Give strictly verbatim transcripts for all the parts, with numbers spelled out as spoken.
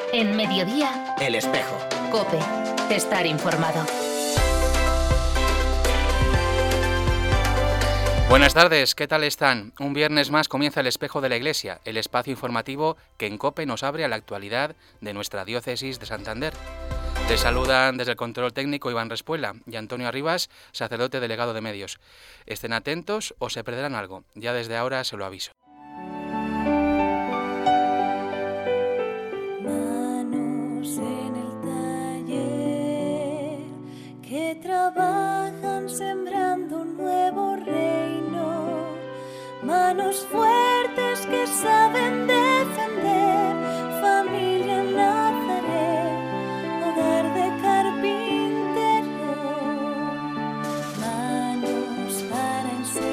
En Mediodía, El Espejo. COPE. Estar informado. Buenas tardes, ¿qué tal están? Un viernes más comienza El Espejo de la Iglesia, el espacio informativo que en COPE nos abre a la actualidad de nuestra diócesis de Santander. Les saludan desde el control técnico Iván Respuela y Antonio Arribas, sacerdote delegado de medios. Estén atentos o se perderán algo, ya desde ahora se lo aviso. Manos en el taller que trabajan sembrando un nuevo reino, manos fuertes que saben defender, familia en Nazaret, hogar de carpintero, manos para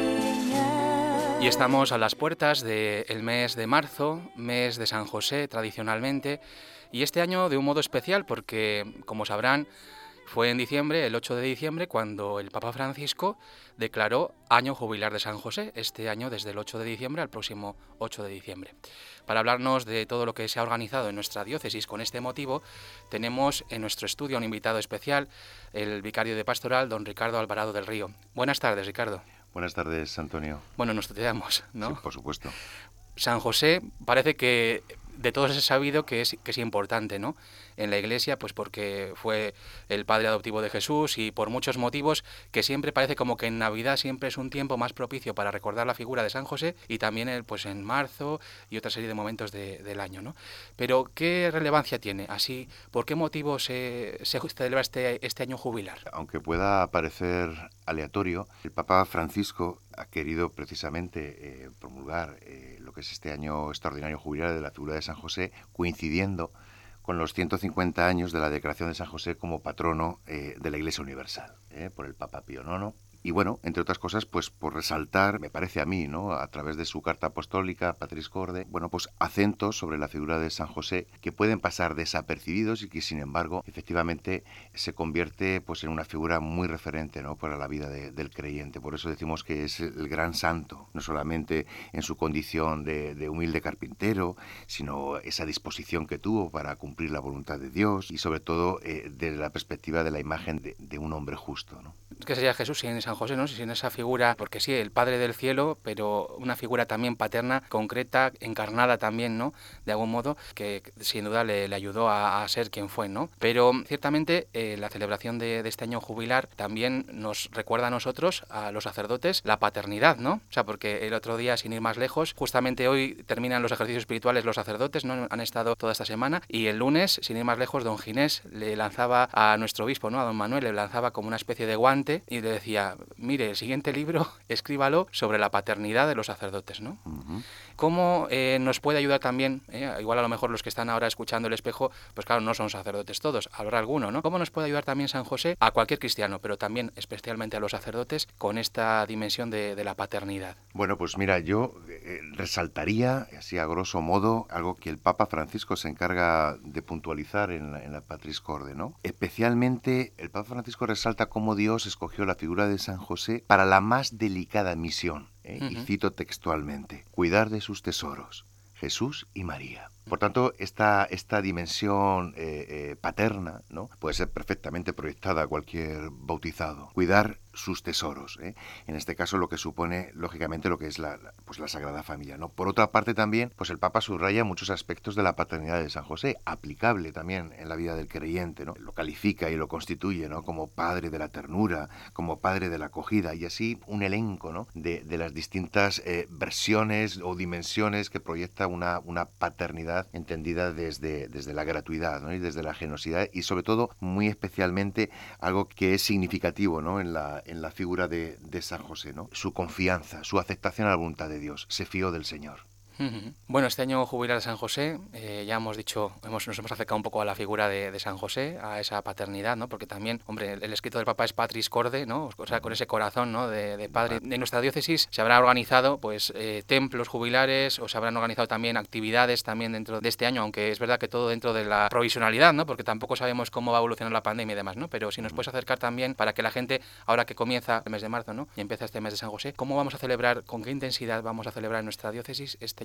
enseñar. Y estamos a las puertas del mes de marzo, mes de San José tradicionalmente, y este año de un modo especial porque, como sabrán, fue en diciembre, el ocho de diciembre, cuando el Papa Francisco declaró año jubilar de San José, este año desde el ocho de diciembre al próximo ocho de diciembre. Para hablarnos de todo lo que se ha organizado en nuestra diócesis con este motivo, tenemos en nuestro estudio un invitado especial, el vicario de pastoral, don Ricardo Alvarado del Río. Buenas tardes, Ricardo. Buenas tardes, Antonio. Bueno, nos tuteamos, ¿no? Sí, por supuesto. San José parece que de todos es sabido que es, que es importante, ¿no?, en la Iglesia, pues porque fue el padre adoptivo de Jesús y por muchos motivos que siempre parece como que en Navidad siempre es un tiempo más propicio para recordar la figura de San José y también el, pues en marzo y otra serie de momentos de, del año, ¿no? Pero ¿qué relevancia tiene? Así, ¿por qué motivo se, se celebra este, este año jubilar? Aunque pueda parecer aleatorio, el Papa Francisco ha querido precisamente eh, promulgar eh, lo que es este año extraordinario jubilar de la figura de San José, coincidiendo con los ciento cincuenta años de la declaración de San José como patrono eh, de la Iglesia Universal, eh, por el Papa Pío noveno. Y bueno, entre otras cosas, pues por resaltar, me parece a mí, ¿no?, a través de su carta apostólica, Patris Corde, bueno, pues acentos sobre la figura de San José que pueden pasar desapercibidos y que, sin embargo, efectivamente se convierte pues en una figura muy referente, ¿no?, para la vida de, del creyente. Por eso decimos que es el gran santo, no solamente en su condición de, de humilde carpintero, sino esa disposición que tuvo para cumplir la voluntad de Dios y, sobre todo, eh, desde la perspectiva de la imagen de, de un hombre justo, ¿no? ¿Qué sería Jesús sin San José, no? Sin esa figura, porque sí, el Padre del Cielo, pero una figura también paterna, concreta, encarnada también, ¿no?, de algún modo, que sin duda le, le ayudó a, a ser quien fue, ¿no? Pero ciertamente eh, la celebración de, de este año jubilar también nos recuerda a nosotros, a los sacerdotes, la paternidad, ¿no? O sea, porque el otro día, sin ir más lejos, justamente hoy terminan los ejercicios espirituales los sacerdotes, ¿no?, han estado toda esta semana, y el lunes, sin ir más lejos, don Ginés le lanzaba a nuestro obispo, ¿no?, a don Manuel, le lanzaba como una especie de guante y le decía, mire, el siguiente libro, escríbalo sobre la paternidad de los sacerdotes, ¿no? Uh-huh. ¿Cómo eh, nos puede ayudar también, eh, igual a lo mejor los que están ahora escuchando El Espejo, pues claro, no son sacerdotes todos, habrá alguno, ¿no? ¿Cómo nos puede ayudar también San José a cualquier cristiano, pero también especialmente a los sacerdotes, con esta dimensión de, de la paternidad? Bueno, pues mira, yo eh, resaltaría, así a grosso modo, algo que el Papa Francisco se encarga de puntualizar en la, en la Patris Corde, ¿no? Especialmente, el Papa Francisco resalta cómo Dios escogió la figura de San José para la más delicada misión, ¿eh? Uh-huh. Y cito textualmente, cuidar de sus tesoros, Jesús y María. Por tanto, esta, esta dimensión eh, eh, paterna, ¿no?, puede ser perfectamente proyectada a cualquier bautizado. Cuidar sus tesoros, ¿eh? En este caso lo que supone, lógicamente, lo que es la, la, pues la Sagrada Familia, ¿no? Por otra parte también, pues el Papa subraya muchos aspectos de la paternidad de San José, aplicable también en la vida del creyente, ¿no? Lo califica y lo constituye, ¿no?, como padre de la ternura, como padre de la acogida, y así un elenco, ¿no?, de, de las distintas eh, versiones o dimensiones que proyecta una, una paternidad entendida desde, desde la gratuidad, ¿no?, y desde la generosidad, y sobre todo, muy especialmente, algo que es significativo, ¿no?, en la, en la figura de, de San José, ¿no?, su confianza, su aceptación a la voluntad de Dios, se fió del Señor. Bueno, este año jubilar de San José, eh, ya hemos dicho, hemos, nos hemos acercado un poco a la figura de, de San José, a esa paternidad, ¿no? Porque también, hombre, el, el escrito del Papa es Patris Corde, ¿no? O sea, con ese corazón, ¿no?, de, de padre. En nuestra diócesis se habrán organizado, pues, eh, templos jubilares, o se habrán organizado también actividades también dentro de este año, aunque es verdad que todo dentro de la provisionalidad, ¿no? Porque tampoco sabemos cómo va a evolucionar la pandemia y demás, ¿no? Pero si nos puedes acercar también para que la gente, ahora que comienza el mes de marzo, ¿no?, y empieza este mes de San José, ¿cómo vamos a celebrar, con qué intensidad vamos a celebrar en nuestra diócesis este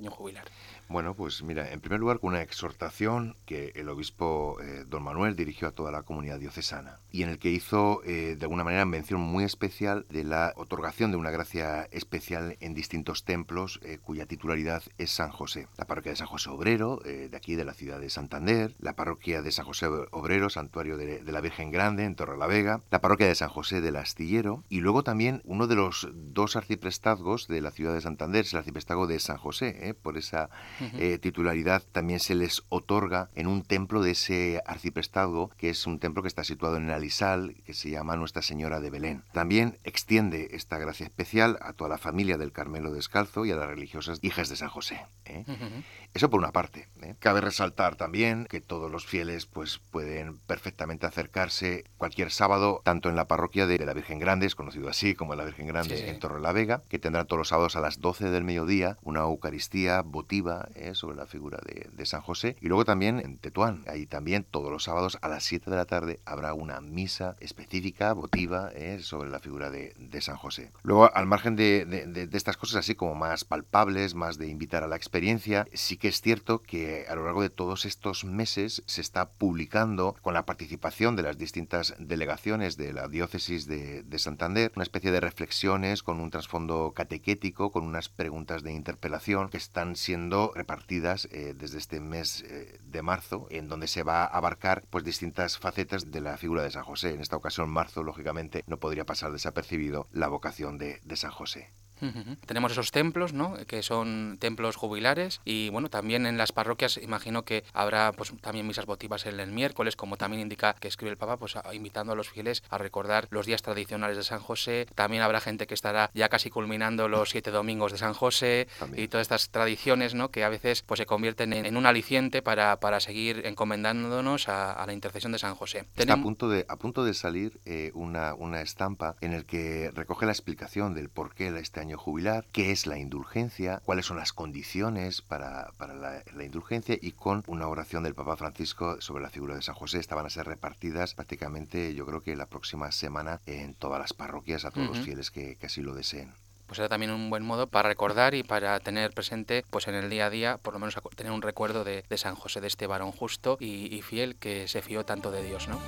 año jubilar? Bueno, pues mira, en primer lugar con una exhortación que el obispo eh, don Manuel dirigió a toda la comunidad diocesana y en el que hizo eh, de alguna manera mención muy especial de la otorgación de una gracia especial en distintos templos eh, cuya titularidad es San José. La parroquia de San José Obrero, eh, de aquí de la ciudad de Santander, la parroquia de San José Obrero, Santuario de, de la Virgen Grande en Torrelavega, la parroquia de San José del Astillero y luego también uno de los dos arciprestazgos de la ciudad de Santander, es el arciprestazgo de San José, eh, por esa Eh, titularidad también se les otorga en un templo de ese arciprestazgo, que es un templo que está situado en el Alisal, que se llama Nuestra Señora de Belén. También extiende esta gracia especial a toda la familia del Carmelo Descalzo y a las religiosas hijas de San José. ¿eh? Uh-huh. Eso por una parte. ¿eh? Cabe resaltar también que todos los fieles pues, pueden perfectamente acercarse cualquier sábado, tanto en la parroquia de la Virgen Grande, es conocido así como la Virgen Grande sí. en Torrelavega, que tendrán todos los sábados a las doce del mediodía una Eucaristía votiva Eh, sobre la figura de, de San José. Y luego también en Tetuán, ahí también todos los sábados a las siete de la tarde habrá una misa específica, votiva, eh, sobre la figura de, de San José. Luego, al margen de, de, de, de estas cosas así como más palpables, más de invitar a la experiencia, sí que es cierto que a lo largo de todos estos meses se está publicando, con la participación de las distintas delegaciones de la diócesis de, de Santander, una especie de reflexiones con un trasfondo catequético, con unas preguntas de interpelación que están siendo repartidas eh, desde este mes eh, de marzo, en donde se va a abarcar pues distintas facetas de la figura de San José. En esta ocasión, marzo, lógicamente, no podría pasar desapercibido la vocación de, de San José. Uh-huh. Tenemos esos templos, ¿no?, que son templos jubilares y bueno, también en las parroquias imagino que habrá pues también misas votivas el, el miércoles, como también indica que escribe el Papa, pues a, invitando a los fieles a recordar los días tradicionales de San José. También habrá gente que estará ya casi culminando los siete domingos de San José también. Y todas estas tradiciones, ¿no?, que a veces pues se convierten en, en un aliciente para, para seguir encomendándonos a, a la intercesión de San José. Está Tenem... a punto de a punto de salir eh, una, una estampa en el que recoge la explicación del por qué este año jubilar, qué es la indulgencia, cuáles son las condiciones para, para la, la indulgencia y con una oración del Papa Francisco sobre la figura de San José. Esta van a ser repartidas prácticamente, yo creo que la próxima semana en todas las parroquias a todos uh-huh. los fieles que, que así lo deseen. Pues era también un buen modo para recordar y para tener presente pues en el día a día, por lo menos tener un recuerdo de, de San José, de este varón justo y, y fiel que se fió tanto de Dios, ¿no?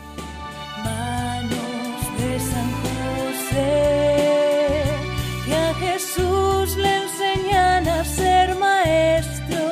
Manos de San José, que a Jesús le enseñan a ser maestro,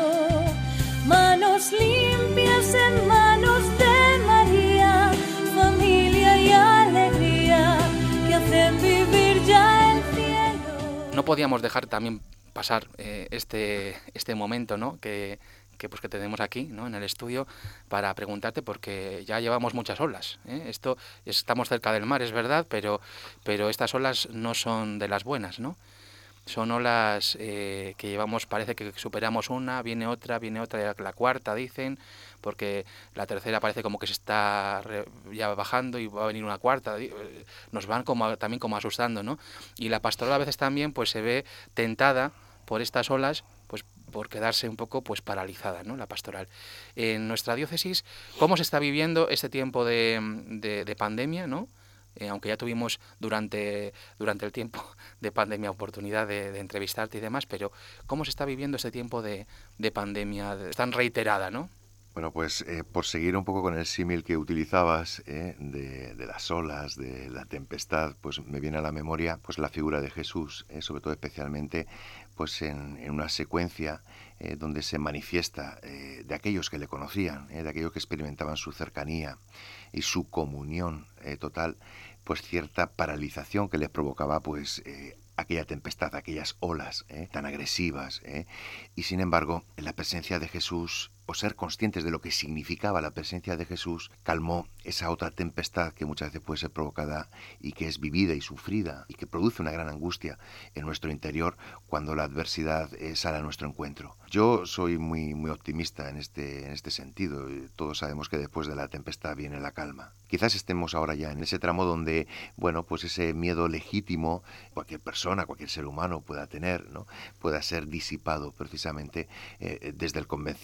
manos limpias en manos de María, familia y alegría que hacen vivir ya el cielo. No podíamos dejar también pasar eh, este, este momento, ¿no?, que que pues que tenemos aquí, ¿no?, en el estudio, para preguntarte, porque ya llevamos muchas olas, ¿eh? Esto, estamos cerca del mar, es verdad, pero, pero estas olas no son de las buenas, ¿no? Son olas eh, que llevamos, parece que superamos una, viene otra, viene otra, la cuarta dicen, porque la tercera parece como que se está ya bajando y va a venir una cuarta, nos van como también como asustando, ¿no? Y la pastoral a veces también pues se ve tentada por estas olas, pues por quedarse un poco pues paralizada, ¿no?, la pastoral. En nuestra diócesis, ¿cómo se está viviendo este tiempo de, de, de pandemia, ¿no? Eh, aunque ya tuvimos durante, durante el tiempo de pandemia oportunidad de, de entrevistarte y demás, pero ¿cómo se está viviendo este tiempo de, de pandemia tan reiterada, ¿no? Bueno, pues eh, por seguir un poco con el símil que utilizabas eh, de, de las olas, de la tempestad, pues me viene a la memoria pues la figura de Jesús, eh, sobre todo especialmente pues en, en una secuencia eh, donde se manifiesta eh, de aquellos que le conocían, eh, de aquellos que experimentaban su cercanía y su comunión eh, total, pues cierta paralización que les provocaba pues eh, aquella tempestad, aquellas olas eh, tan agresivas, eh, y sin embargo en la presencia de Jesús, o ser conscientes de lo que significaba la presencia de Jesús, calmó esa otra tempestad que muchas veces puede ser provocada y que es vivida y sufrida y que produce una gran angustia en nuestro interior cuando la adversidad eh, sale a nuestro encuentro. Yo soy muy, muy optimista en este, en este sentido. Todos sabemos que después de la tempestad viene la calma. Quizás estemos ahora ya en ese tramo donde, bueno, pues ese miedo legítimo, cualquier persona, cualquier ser humano pueda tener, ¿no?, pueda ser disipado precisamente eh, desde el convencimiento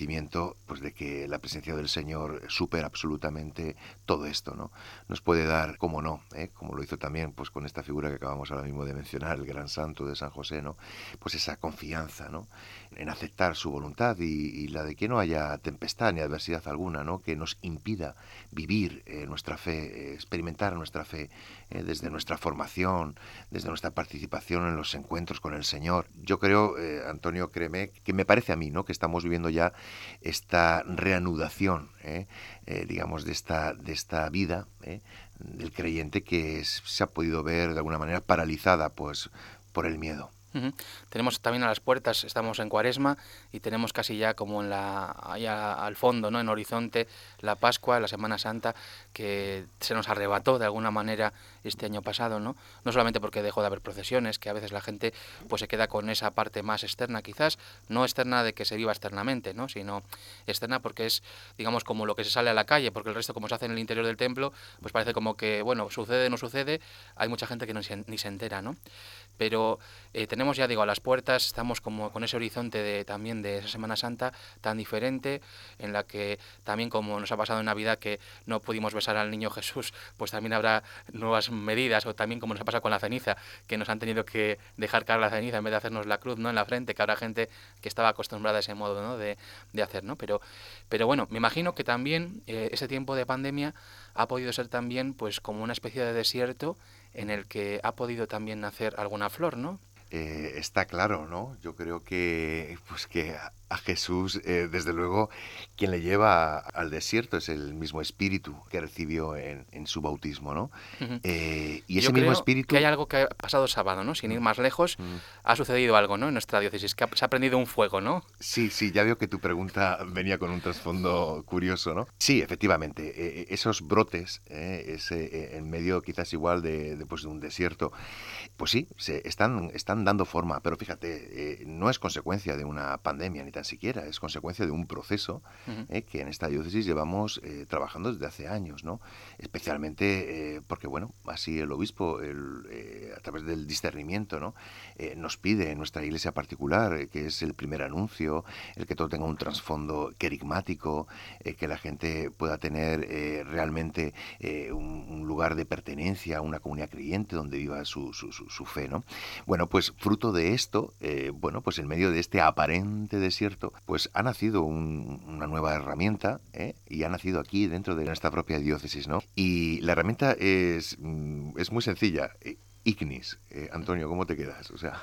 convencido pues de que la presencia del Señor supera absolutamente todo esto, ¿no? Nos puede dar, cómo no, ¿eh? Como lo hizo también pues con esta figura que acabamos ahora mismo de mencionar, el gran santo de San José, ¿no? Pues esa confianza, ¿no? En aceptar su voluntad y, y la de que no haya tempestad ni adversidad alguna, ¿no? Que nos impida vivir eh, nuestra fe, eh, experimentar nuestra fe eh, desde nuestra formación, desde nuestra participación en los encuentros con el Señor. Yo creo, eh, Antonio, créeme, que me parece a mí, ¿no? Que estamos viviendo ya esta reanudación, ¿eh? Eh, digamos, de esta, de esta vida ¿eh? del creyente que es, se ha podido ver de alguna manera paralizada pues, por el miedo. Uh-huh. Tenemos también a las puertas, estamos en Cuaresma y tenemos casi ya como en la allá al fondo, ¿no? En horizonte, la Pascua, la Semana Santa, que se nos arrebató de alguna manera este año pasado, ¿no? No solamente porque dejó de haber procesiones, que a veces la gente pues se queda con esa parte más externa, quizás, no externa de que se viva externamente, ¿no? Sino externa porque es, digamos, como lo que se sale a la calle, porque el resto, como se hace en el interior del templo, pues parece como que, bueno, sucede, no sucede, hay mucha gente que no se, ni se entera, ¿no? Pero eh, tenemos, ya digo, a las puertas, estamos como con ese horizonte de, también de esa Semana Santa tan diferente, en la que también, como nos ha pasado en Navidad, que no pudimos besar al niño Jesús, pues también habrá nuevas medidas, o también como nos ha pasado con la ceniza, que nos han tenido que dejar caer la ceniza en vez de hacernos la cruz, ¿no? En la frente, que habrá gente que estaba acostumbrada a ese modo, ¿no? de, de hacer, ¿no? Pero, pero bueno, me imagino que también eh, ese tiempo de pandemia ha podido ser también pues como una especie de desierto en el que ha podido también nacer alguna flor, ¿no? Eh, está claro, ¿no? Yo creo que, pues que a, a Jesús, eh, desde luego, quien le lleva al desierto es el mismo espíritu que recibió en, en su bautismo, ¿no? Uh-huh. Eh, y ese Yo mismo creo espíritu... que hay algo que ha pasado sábado, ¿no? Sin ir más lejos, Mm. ha sucedido algo, ¿no? En nuestra diócesis, que ha, se ha prendido un fuego, ¿no? Sí, sí, ya veo que tu pregunta venía con un trasfondo curioso, ¿no? Sí, efectivamente, eh, esos brotes, eh, ese, eh, en medio quizás igual de, de, pues, de un desierto, pues sí, se están, están dando forma, pero fíjate, eh, no es consecuencia de una pandemia ni tan siquiera, es consecuencia de un proceso uh-huh. eh, que en esta diócesis llevamos eh, trabajando desde hace años, ¿no? Especialmente eh, porque, bueno, así el obispo, el, eh, a través del discernimiento, ¿no? Eh, nos pide en nuestra iglesia particular, eh, que es el primer anuncio, el que todo tenga un trasfondo querigmático, eh, que la gente pueda tener eh, realmente eh, un, un lugar de pertenencia, una comunidad creyente donde viva su, su, su, su fe, ¿no? Bueno, pues fruto de esto, eh, bueno, pues en medio de este aparente desierto, pues ha nacido un, una nueva herramienta, ¿eh? Y ha nacido aquí dentro de nuestra propia diócesis, ¿no? Y la herramienta es, es muy sencilla, ignis. Eh, Antonio, ¿cómo te quedas? O sea...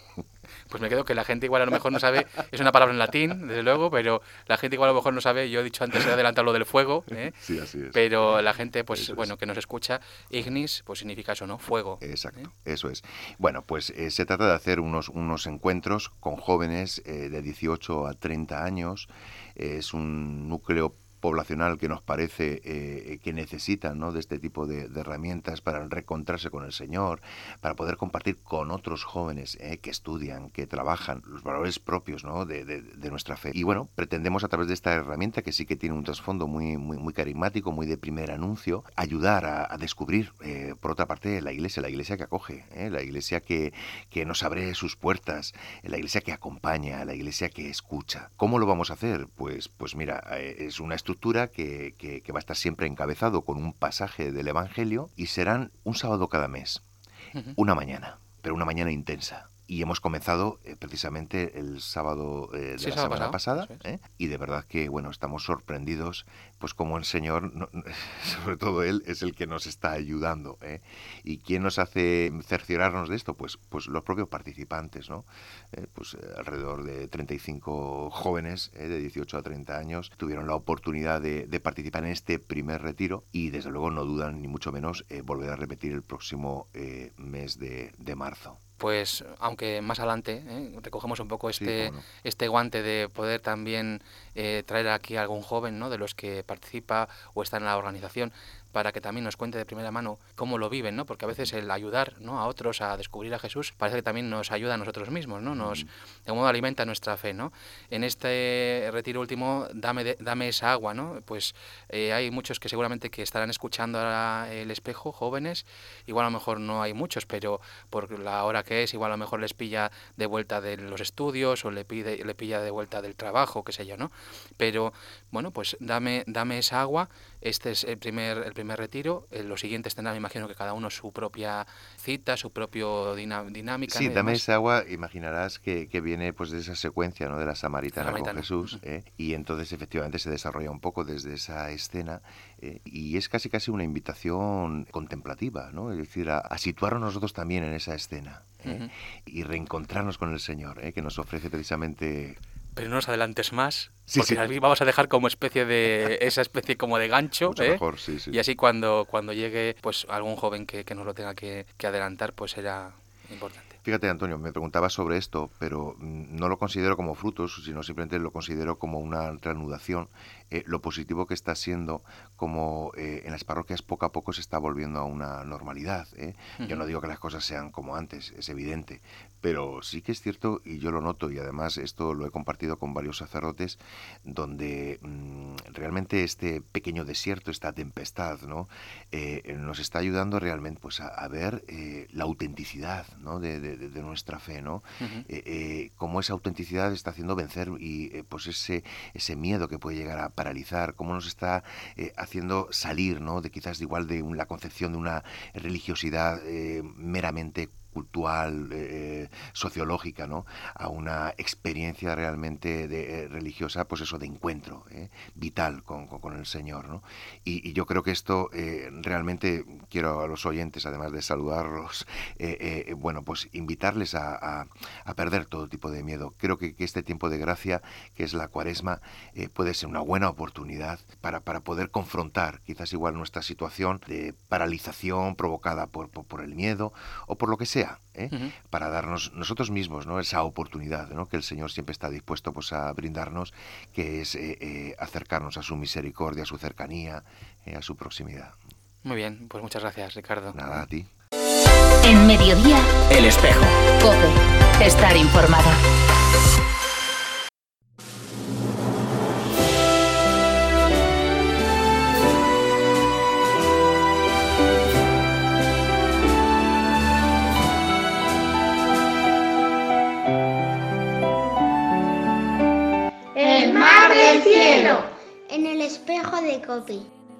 Pues me quedo que la gente igual a lo mejor no sabe, es una palabra en latín, desde luego, pero la gente igual a lo mejor no sabe, yo he dicho antes, he adelantado lo del fuego, ¿eh? Sí, así es. Pero la gente, pues eso bueno, es. que nos escucha, ignis, pues significa eso, ¿no? Fuego. Exacto, ¿eh? eso es. Bueno, pues eh, se trata de hacer unos, unos encuentros con jóvenes eh, de dieciocho a treinta años, eh, es un núcleo poblacional que nos parece eh, que necesitan, ¿no? de este tipo de, de herramientas para reencontrarse con el Señor, para poder compartir con otros jóvenes eh, que estudian, que trabajan, los valores propios, ¿no? de, de, de nuestra fe. Y bueno, pretendemos a través de esta herramienta, que sí que tiene un trasfondo muy, muy, muy carismático, muy de primer anuncio, ayudar a, a descubrir, eh, por otra parte, la iglesia, la iglesia que acoge, ¿eh? la iglesia que, que nos abre sus puertas, la iglesia que acompaña, la iglesia que escucha. ¿Cómo lo vamos a hacer? Pues, pues mira, eh, es una estructura Que, que, que va a estar siempre encabezado con un pasaje del Evangelio y serán un sábado cada mes, uh-huh. una mañana, pero una mañana intensa. Y hemos comenzado eh, precisamente el sábado eh, de sí, la sábado semana pasado, pasada ¿eh? Y de verdad que bueno, estamos sorprendidos pues como el Señor, no, sobre todo Él, es el que nos está ayudando ¿eh? ¿Y quién nos hace cerciorarnos de esto? Pues, pues los propios participantes, ¿no? Eh, pues eh, alrededor de treinta y cinco jóvenes eh, de dieciocho a treinta años tuvieron la oportunidad de, de participar en este primer retiro y desde luego no dudan ni mucho menos eh, volver a repetir el próximo eh, mes de, de marzo. Pues aunque más adelante ¿eh? recogemos un poco este, sí, no. este guante de poder también eh, traer aquí a algún joven, ¿no? de los que participa o está en la organización para que también nos cuente de primera mano cómo lo viven, ¿no? Porque a veces el ayudar, ¿no?, a otros a descubrir a Jesús parece que también nos ayuda a nosotros mismos, ¿no? Nos, de algún modo, alimenta nuestra fe, ¿no? En este retiro último, dame, de, dame esa agua, ¿no? Pues eh, hay muchos que seguramente que estarán escuchando ahora El Espejo, jóvenes, igual a lo mejor no hay muchos, pero por la hora que es, igual a lo mejor les pilla de vuelta de los estudios o le pide le pilla de vuelta del trabajo, qué sé yo, ¿no? Pero bueno, pues dame dame esa agua. Este es el primer el primer retiro. Eh, los siguientes tendrán, me imagino, que cada uno su propia cita, su propio dina, dinámica. Sí, ¿no? dame esa agua, imaginarás que, que viene pues de esa secuencia, ¿no?, de la samaritana, Samaritana. con Jesús, ¿eh? Y entonces efectivamente se desarrolla un poco desde esa escena, eh, y es casi casi una invitación contemplativa, ¿no? Es decir, a, a situarnos nosotros también en esa escena, ¿eh? Uh-huh. Y reencontrarnos con el Señor, ¿eh?, que nos ofrece precisamente... Pero no nos adelantes más, sí, porque sí. así vamos a dejar como especie de esa especie como de gancho, mucho ¿eh? mejor, sí, sí. Y así cuando cuando llegue pues algún joven que, que nos lo tenga que, que adelantar, pues será importante. Fíjate, Antonio, me preguntabas sobre esto, pero no lo considero como frutos, sino simplemente lo considero como una reanudación. Eh, lo positivo que está siendo como eh, en las parroquias poco a poco se está volviendo a una normalidad, ¿eh? Uh-huh. Yo no digo que las cosas sean como antes, es evidente, pero sí que es cierto, y yo lo noto, y además esto lo he compartido con varios sacerdotes, donde mmm, realmente este pequeño desierto, esta tempestad, ¿no?, eh, nos está ayudando realmente pues a, a ver eh, la autenticidad, ¿no?, de, de, de nuestra fe, ¿no? Uh-huh. eh, eh, cómo esa autenticidad está haciendo vencer y eh, pues ese, ese miedo que puede llegar a paralizar, cómo nos está eh, haciendo salir, ¿no?, de quizás de igual de un, la concepción de una religiosidad eh, meramente cultural, eh, sociológica, ¿no?, a una experiencia realmente de, eh, religiosa, pues eso, de encuentro eh, vital con, con, con el Señor, ¿no? Y, y yo creo que esto eh, realmente, quiero a los oyentes, además de saludarlos, eh, eh, bueno, pues invitarles a, a, a perder todo tipo de miedo. Creo que, que este tiempo de gracia, que es la Cuaresma, eh, puede ser una buena oportunidad para, para poder confrontar quizás igual nuestra situación de paralización provocada por, por, por el miedo o por lo que sea, ¿eh? Uh-huh. Para darnos nosotros mismos, ¿no?, esa oportunidad, ¿no?, que el Señor siempre está dispuesto pues a brindarnos, que es eh, eh, acercarnos a su misericordia, a su cercanía, eh, a su proximidad. Muy bien, pues muchas gracias, Ricardo. Nada, a ti. En Mediodía, El Espejo. COPE. Estar informado. El mar del cielo. En el espejo de COPE.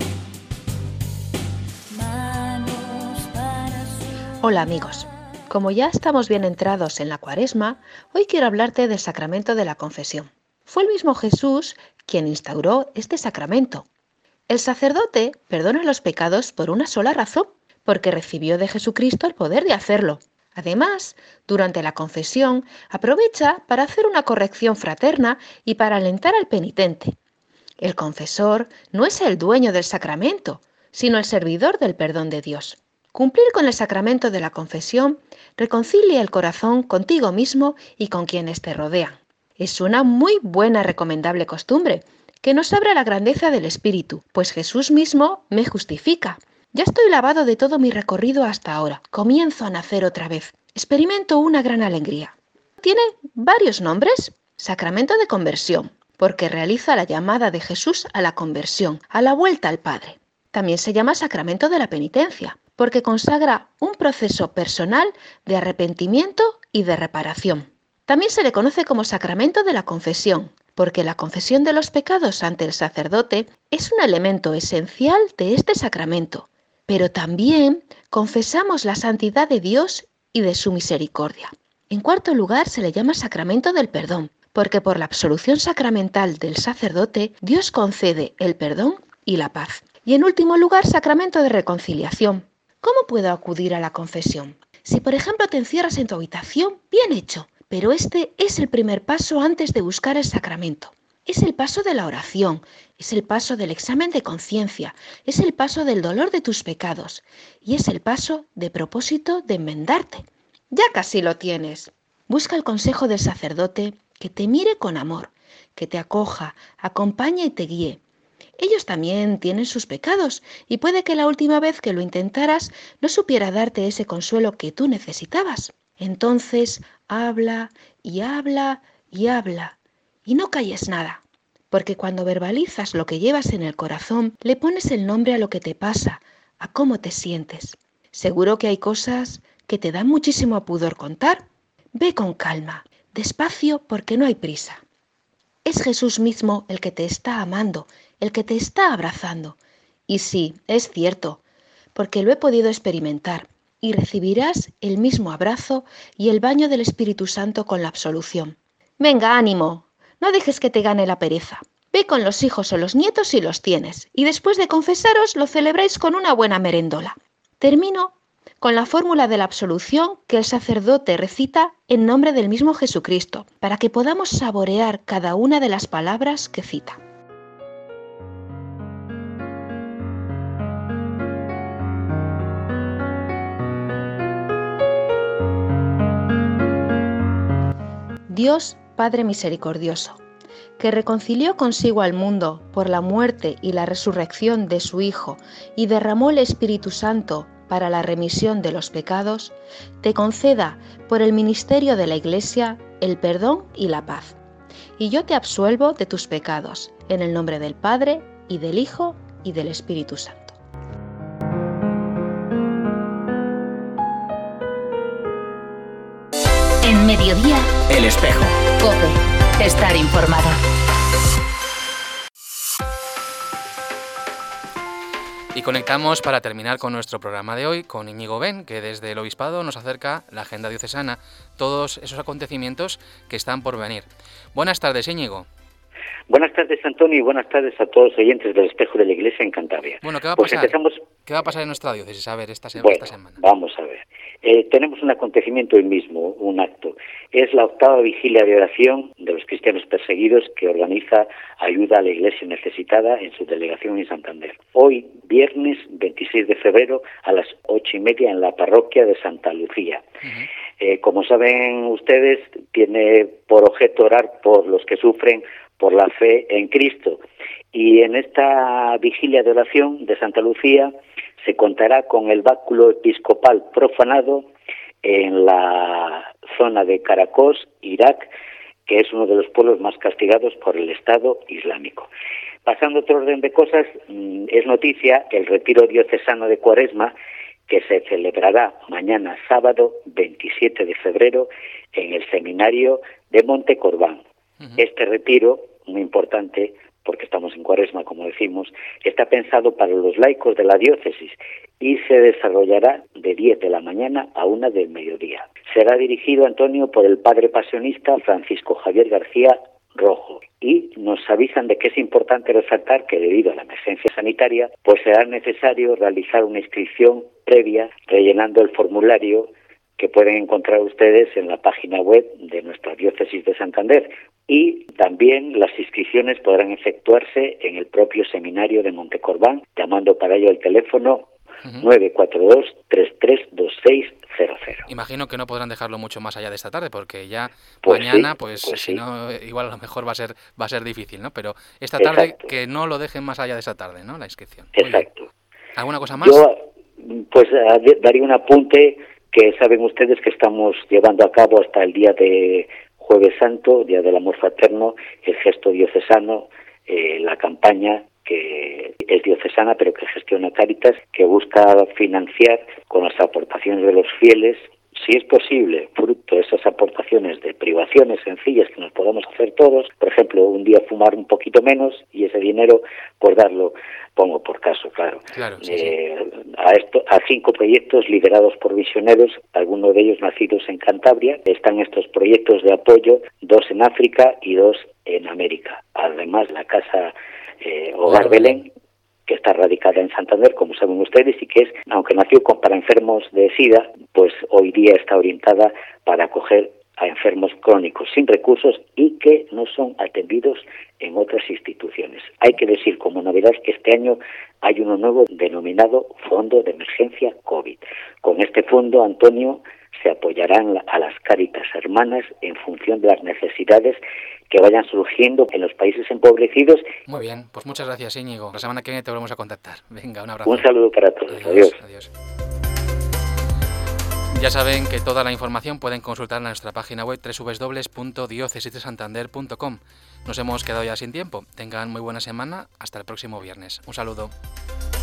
Hola amigos, como ya estamos bien entrados en la Cuaresma, hoy quiero hablarte del sacramento de la confesión. Fue el mismo Jesús quien instauró este sacramento. El sacerdote perdona los pecados por una sola razón, porque recibió de Jesucristo el poder de hacerlo. Además, durante la confesión, aprovecha para hacer una corrección fraterna y para alentar al penitente. El confesor no es el dueño del sacramento, sino el servidor del perdón de Dios. Cumplir con el sacramento de la confesión reconcilia el corazón contigo mismo y con quienes te rodean. Es una muy buena recomendable costumbre que nos abre a la grandeza del Espíritu, pues Jesús mismo me justifica. Ya estoy lavado de todo mi recorrido hasta ahora. Comienzo a nacer otra vez. Experimento una gran alegría. Tiene varios nombres. Sacramento de conversión, porque realiza la llamada de Jesús a la conversión, a la vuelta al Padre. También se llama sacramento de la penitencia, porque consagra un proceso personal de arrepentimiento y de reparación. También se le conoce como sacramento de la confesión, porque la confesión de los pecados ante el sacerdote es un elemento esencial de este sacramento. Pero también confesamos la santidad de Dios y de su misericordia. En cuarto lugar, se le llama sacramento del perdón, porque por la absolución sacramental del sacerdote, Dios concede el perdón y la paz. Y en último lugar, sacramento de reconciliación. ¿Cómo puedo acudir a la confesión? Si, por ejemplo, te encierras en tu habitación, bien hecho, pero este es el primer paso antes de buscar el sacramento. Es el paso de la oración, es el paso del examen de conciencia, es el paso del dolor de tus pecados y es el paso de propósito de enmendarte. Ya casi lo tienes. Busca el consejo del sacerdote que te mire con amor, que te acoja, acompañe y te guíe. Ellos también tienen sus pecados y puede que la última vez que lo intentaras no supiera darte ese consuelo que tú necesitabas. Entonces habla y habla y habla y no calles nada, porque cuando verbalizas lo que llevas en el corazón, le pones el nombre a lo que te pasa, a cómo te sientes. Seguro que hay cosas que te dan muchísimo pudor contar. Ve con calma, despacio, porque no hay prisa. Es Jesús mismo el que te está amando, el que te está abrazando. Y sí, es cierto, porque lo he podido experimentar, y recibirás el mismo abrazo y el baño del Espíritu Santo con la absolución. Venga, ánimo, no dejes que te gane la pereza. Ve con los hijos o los nietos si los tienes, y después de confesaros lo celebráis con una buena merendola. Termino con la fórmula de la absolución que el sacerdote recita en nombre del mismo Jesucristo, para que podamos saborear cada una de las palabras que cita. Dios Padre misericordioso, que reconcilió consigo al mundo por la muerte y la resurrección de su Hijo y derramó el Espíritu Santo para la remisión de los pecados, te conceda por el ministerio de la Iglesia el perdón y la paz. Y yo te absuelvo de tus pecados, en el nombre del Padre, y del Hijo, y del Espíritu Santo. En Mediodía, El Espejo. COPE. Estar informado. Y conectamos para terminar con nuestro programa de hoy con Íñigo Ben, que desde el Obispado nos acerca la agenda diocesana, todos esos acontecimientos que están por venir. Buenas tardes, Íñigo. Buenas tardes, Antonio, y buenas tardes a todos los oyentes del Espejo de la Iglesia en Cantabria. Bueno, ¿qué va a pues pasar? Empezamos... ¿Qué va a pasar en nuestra diócesis? A ver, esta, se... bueno, esta semana. Vamos a ver. Eh, tenemos un acontecimiento hoy mismo, un acto. Es la octava vigilia de oración de los cristianos perseguidos que organiza Ayuda a la Iglesia Necesitada en su delegación en Santander. Hoy, viernes veintiséis de febrero, a las ocho y media en la parroquia de Santa Lucía. Uh-huh. Eh, como saben ustedes, tiene por objeto orar por los que sufren por la fe en Cristo. Y en esta vigilia de oración de Santa Lucía se contará con el báculo episcopal profanado en la zona de Caracos, Irak, que es uno de los pueblos más castigados por el Estado Islámico. Pasando a otro orden de cosas, es noticia el retiro diocesano de Cuaresma, que se celebrará mañana sábado veintisiete de febrero en el seminario de Montecorbán. Uh-huh. Este retiro, muy importante, porque estamos en Cuaresma, como decimos, está pensado para los laicos de la diócesis y se desarrollará de diez de la mañana a una del mediodía. Será dirigido, Antonio, por el padre pasionista Francisco Javier García Rojo. Y nos avisan de que es importante resaltar que debido a la emergencia sanitaria, pues será necesario realizar una inscripción previa rellenando el formulario que pueden encontrar ustedes en la página web de nuestra diócesis de Santander. Y también las inscripciones podrán efectuarse en el propio seminario de Montecorbán, llamando para ello al teléfono uh-huh. nueve cuatro dos, tres tres dos seis cero cero. Imagino que no podrán dejarlo mucho más allá de esta tarde, porque ya pues mañana, sí, pues, pues si sí. no, igual a lo mejor va a ser va a ser difícil, ¿no? Pero esta tarde, exacto, que no lo dejen más allá de esta tarde, ¿no? La inscripción. Exacto. Oye, ¿alguna cosa más? Yo, pues, daría un apunte que saben ustedes que estamos llevando a cabo hasta el día de Jueves Santo, Día del Amor Fraterno, el gesto diocesano, eh, la campaña que es diocesana pero que gestiona Cáritas, que busca financiar con las aportaciones de los fieles, si es posible, fruto de esas aportaciones de privaciones sencillas que nos podamos hacer todos, por ejemplo, un día fumar un poquito menos y ese dinero, pues darlo, pongo por caso, claro, claro sí, eh, sí. a esto, a cinco proyectos liderados por visioneros, algunos de ellos nacidos en Cantabria. Están estos proyectos de apoyo, dos en África y dos en América. Además, la Casa eh, Hogar Belén, que está radicada en Santander, como saben ustedes, y que es, aunque nació con, para enfermos de SIDA, pues hoy día está orientada para acoger a enfermos crónicos sin recursos y que no son atendidos en otras instituciones. Hay que decir como novedad que este año hay uno nuevo denominado Fondo de Emergencia COVID. Con este fondo, Antonio, se apoyarán a las Cáritas hermanas en función de las necesidades que vayan surgiendo en los países empobrecidos. Muy bien, pues muchas gracias, Íñigo. La semana que viene te volvemos a contactar. Venga, un abrazo. Un saludo para todos. Adiós. Adiós. Adiós. Ya saben que toda la información pueden consultar en nuestra página web doble u doble u doble u punto diócesis de santander punto com. Nos hemos quedado ya sin tiempo. Tengan muy buena semana. Hasta el próximo viernes. Un saludo.